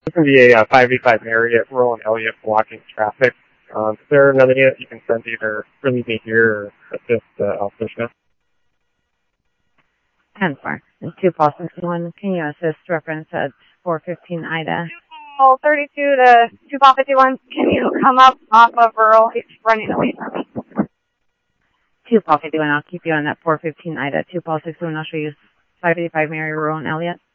This can be a 585 Mary at Rural and Elliott blocking traffic. Is there another unit you can send either relieve me here or assist Alpha? 10-4. And 2 Paul 61, can you assist reference at 415 Ida? 32 to 2 Paul 51, can you come up off of Rural? He's running away from me. 2 Paul 51, I'll keep you on that 415 Ida. 2 Paul 61, I'll show you 585 Mary, Rural and Elliott.